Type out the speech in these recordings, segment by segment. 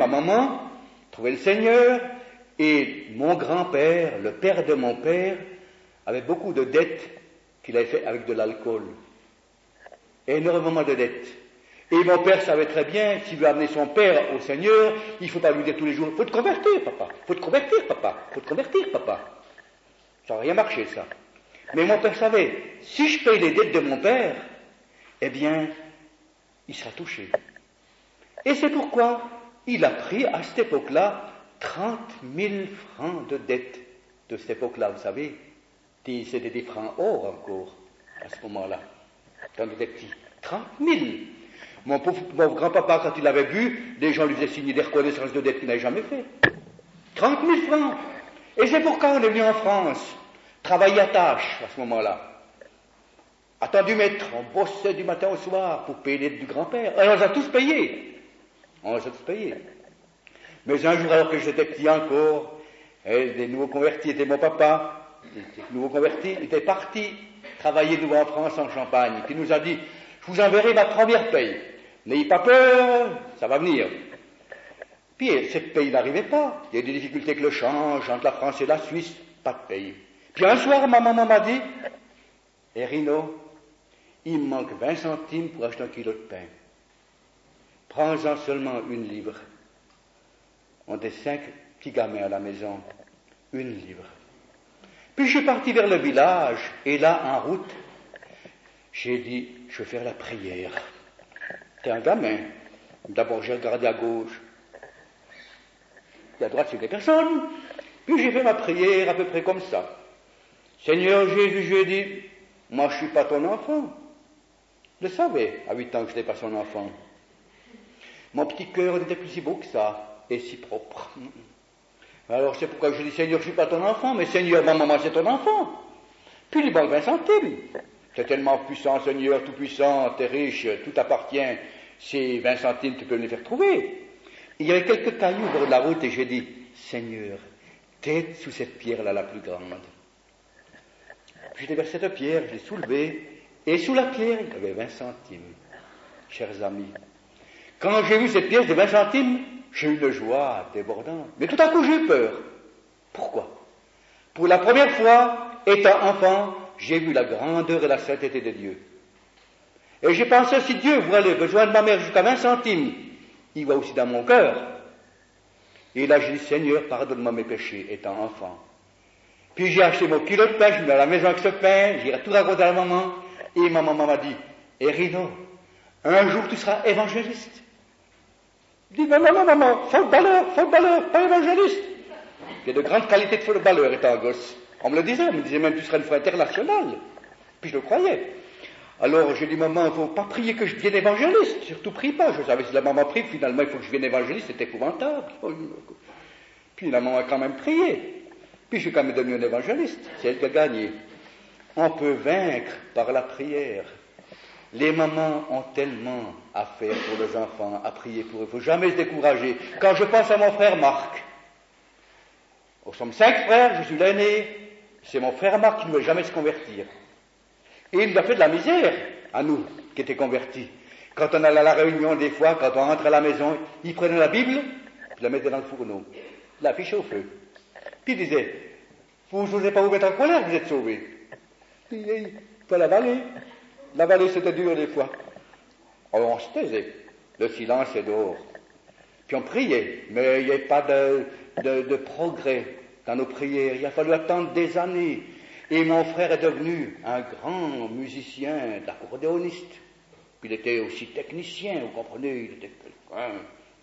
ma maman, trouvait le Seigneur, et mon grand-père, le père de mon père, avait beaucoup de dettes qu'il avait fait avec de l'alcool. Énormément de dettes. Et mon père savait très bien, s'il veut amener son père au Seigneur, il ne faut pas lui dire tous les jours, faut te convertir, papa, faut te convertir, papa, faut te convertir, papa. Ça n'a rien marché, ça. Mais mon père savait, si je paye les dettes de mon père, eh bien, il sera touché. Et c'est pourquoi il a pris à cette époque-là 30 000 francs de dettes de cette époque-là, vous savez. C'était des francs or encore, à ce moment-là, quand on était petit. 30 000. Mon grand-papa, quand il avait vu, les gens lui faisaient signer des reconnaissances de dettes qu'il n'avait jamais fait. 30 000 francs. Et c'est pourquoi on est venu en France, travailler à tâche, à ce moment-là. Attendu maître, on bossait du matin au soir pour payer les dettes du grand-père. Alors on les a tous payés. Mais un jour, alors que j'étais petit encore, des nouveaux convertis étaient mon papa, les nouveaux convertis étaient partis travailler nous en France, en Champagne. Puis il nous a dit, je vous enverrai ma première paye. N'ayez pas peur, ça va venir. Puis cette paye n'arrivait pas. Il y a des difficultés avec le change entre la France et la Suisse, pas de paye. Puis un soir, ma maman m'a dit, Rino, il me manque 20 centimes pour acheter 1 kilo de pain. Prends-en seulement 1 livre. On était 5 petits gamins à la maison. 1 livre. Puis je suis parti vers le village, et là, en route, j'ai dit, je vais faire la prière. T'es un gamin. D'abord, j'ai regardé à gauche. Et à droite, c'était personne. Puis j'ai fait ma prière à peu près comme ça. Seigneur Jésus, je lui ai dit, moi je suis pas ton enfant. Je le savais, à 8 ans, que je n'étais pas son enfant. Mon petit cœur n'était plus si beau que ça, et si propre. Alors c'est pourquoi je dis, Seigneur, je ne suis pas ton enfant, mais Seigneur, ma maman, c'est ton enfant. Puis il manque 20 centimes. C'est tellement puissant, Seigneur, tout puissant, t'es riche, tout t'appartient. Ces 20 centimes, tu peux me les faire trouver. Il y avait quelques cailloux au bord de la route, et j'ai dit, Seigneur, t'aides sous cette pierre-là la plus grande. Puis j'ai versé cette pierre, je l'ai soulevée, et sous la pierre, il y avait 20 centimes. Chers amis, quand j'ai vu cette pièce de 20 centimes, j'ai eu une joie débordante. Mais tout à coup, j'ai eu peur. Pourquoi? Pour la première fois, étant enfant, j'ai vu la grandeur et la sainteté de Dieu. Et j'ai pensé, si Dieu voit les besoins de ma mère jusqu'à 20 centimes, il voit aussi dans mon cœur. Et là, j'ai dit, Seigneur, pardonne-moi mes péchés, étant enfant. Puis j'ai acheté mon kilo de pain, je me mets à la maison avec ce pain, j'irai tout raconter à la maman, et ma maman m'a dit, Rino, un jour tu seras évangéliste. Je dis, non, maman, footballeur, pas évangéliste. Il y a de grandes qualités de footballeur étant gosse. On me le disait, on me disait même, tu seras une fois international. Puis je le croyais. Alors j'ai dit, maman, il ne faut pas prier que je devienne évangéliste, surtout prie pas. Je savais si la maman prie, finalement il faut que je devienne évangéliste, c'est épouvantable. Puis la maman a quand même prié. Puis je suis quand même devenu un évangéliste, c'est elle qui a gagné. On peut vaincre par la prière. Les mamans ont tellement à faire pour les enfants, à prier pour eux. Il ne faut jamais se décourager. Quand je pense à mon frère Marc, nous sommes 5 frères, je suis l'aîné, c'est mon frère Marc qui ne veut jamais se convertir. Et il nous a fait de la misère, à nous, qui étaient convertis. Quand on allait à la réunion, des fois, quand on rentrait à la maison, il prenait la Bible, il la mettait dans le fourneau, il l'affichait au feu. Puis il disait, vous n'osez pas vous mettre en colère, vous êtes sauvés. Puis il faut l'avaler. L'avaler, c'était dur des fois. Alors on se taisait. Le silence est dehors. Puis on priait, mais il n'y avait pas de progrès dans nos prières. Il a fallu attendre des années. Et mon frère est devenu un grand musicien, d'accordéoniste. Il était aussi technicien, vous comprenez, il était quelqu'un.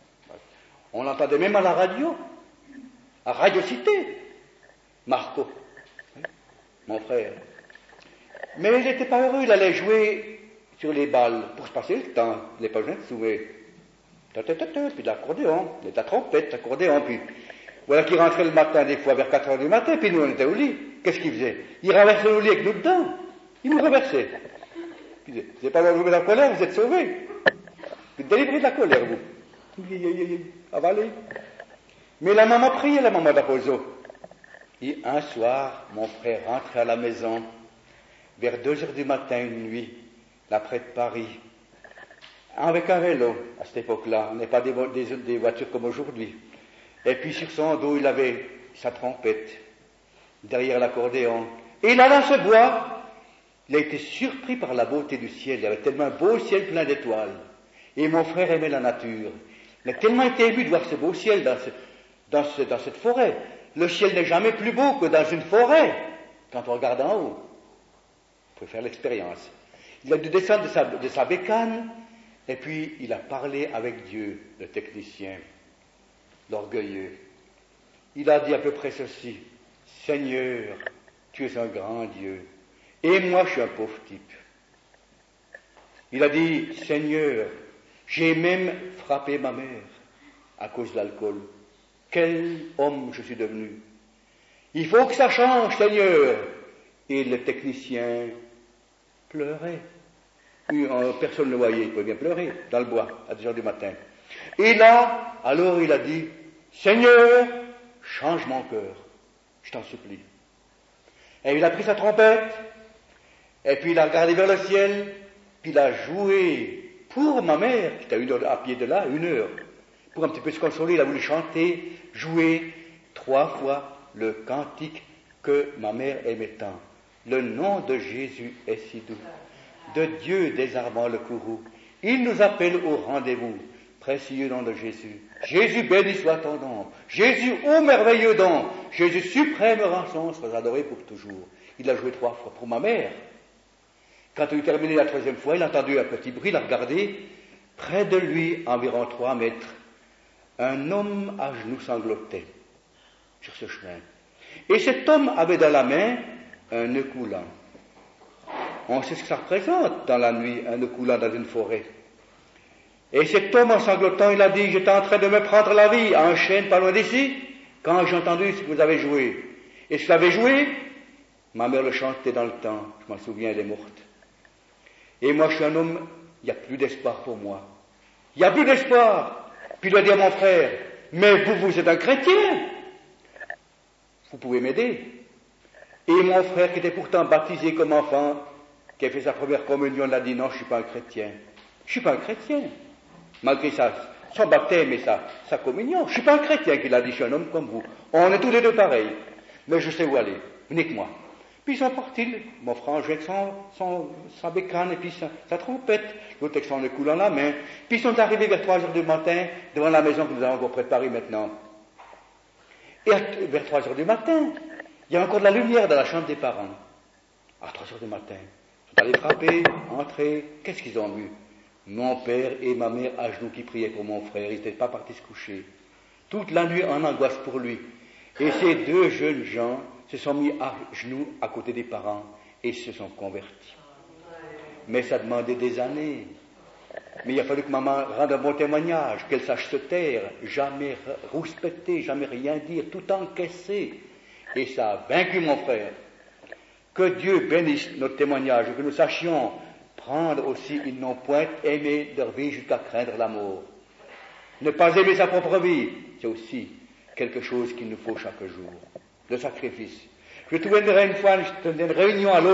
On l'entendait même à la radio, à Radio Cité. Marco, mon frère. Mais il n'était pas heureux, il allait jouer sur les balles pour se passer le temps. Il n'est pas besoin de souver. Puis de l'accordéon, de la trompette, l'accordéon, puis voilà qu'il rentrait le matin, des fois vers 4 heures du matin, puis nous on était au lit. Qu'est-ce qu'il faisait? Il renversait le lit avec nous dedans. Il nous renversait. Il disait, vous n'avez pas besoin de la colère, vous êtes sauvés. Vous êtes délivrés de la colère, vous. Avalez. Mais la maman priait, la maman d'Aposo. Et un soir, mon frère rentrait à la maison, vers 2 heures du matin, une nuit, là près de Paris. avec un vélo, à cette époque-là. On n'est pas des voitures comme aujourd'hui. Et puis sur son dos, il avait sa trompette, derrière l'accordéon. Et là, dans ce bois, il a été surpris par la beauté du ciel. Il y avait tellement un beau ciel plein d'étoiles. Et mon frère aimait la nature. Il a tellement été ému de voir ce beau ciel dans cette forêt. Le ciel n'est jamais plus beau que dans une forêt, quand on regarde en haut. Vous pouvez faire l'expérience. Il a dû descendre de sa bécane, et puis il a parlé avec Dieu, le technicien, l'orgueilleux. Il a dit à peu près ceci: Seigneur, tu es un grand Dieu, et moi je suis un pauvre type. Il a dit: Seigneur, j'ai même frappé ma mère à cause de l'alcool. Quel homme je suis devenu! Il faut que ça change, Seigneur! Et le technicien pleurait. Personne ne le voyait, il pouvait bien pleurer dans le bois à 2 heures du matin. Et là, alors il a dit: Seigneur, change mon cœur, je t'en supplie. Et il a pris sa trompette, et puis il a regardé vers le ciel, puis il a joué pour ma mère, qui était à 1 heure à pied de là, 1 heure. Pour un petit peu se consoler, il a voulu chanter, jouer 3 fois le cantique que ma mère aimait tant. Le nom de Jésus est si doux, de Dieu désarmant le courroux. Il nous appelle au rendez-vous, précieux nom de Jésus. Jésus, béni soit ton nom. Jésus, ô merveilleux don. Jésus, suprême rançon, sois adoré pour toujours. Il a joué 3 fois pour ma mère. Quand il a terminé la 3e fois, il a entendu un petit bruit, il a regardé. Près de lui, environ 3 mètres, un homme à genoux sanglotait sur ce chemin. Et cet homme avait dans la main un nœud coulant. On sait ce que ça représente dans la nuit, un nœud coulant dans une forêt. Et cet homme en sanglotant, il a dit: j'étais en train de me prendre la vie en chaîne pas loin d'ici, quand j'ai entendu ce que vous avez joué. Et ce que vous avez joué, ma mère le chantait dans le temps, je m'en souviens, elle est morte. Et moi je suis un homme, il n'y a plus d'espoir pour moi. Il n'y a plus d'espoir. Puis il doit dire à mon frère: mais vous êtes un chrétien, vous pouvez m'aider. Et mon frère, qui était pourtant baptisé comme enfant, qui a fait sa première communion, l'a dit: non, je ne suis pas un chrétien. Je ne suis pas un chrétien. Malgré son baptême et sa communion. Je ne suis pas un chrétien, qu'il a dit: je suis un homme comme vous. On est tous les deux pareils. Mais je sais où aller. Venez avec moi. Puis ils sont partis, mon frangin avec sa bécane et puis sa trompette, l'autre avec son nœud coulant la main. Puis ils sont arrivés vers 3 heures du matin devant la maison que nous avons préparée maintenant. Et vers 3 heures du matin, il y a encore de la lumière dans la chambre des parents. À 3 heures du matin, ils sont allés frapper, entrer. Qu'est-ce qu'ils ont vu? Mon père et ma mère à genoux qui priaient pour mon frère. Ils n'étaient pas partis se coucher. Toute la nuit en angoisse pour lui. Et ces 2 jeunes gens se sont mis à genoux à côté des parents et se sont convertis. Mais ça demandait des années. Mais il a fallu que maman rende un bon témoignage, qu'elle sache se taire, jamais rouspéter, jamais rien dire, tout encaisser. Et ça a vaincu mon frère. Que Dieu bénisse notre témoignage, que nous sachions prendre aussi, ils n'ont point aimé leur vie jusqu'à craindre la mort. Ne pas aimer sa propre vie, c'est aussi quelque chose qu'il nous faut chaque jour. Le sacrifice. Je me souviendrai une fois, une réunion à l'autre.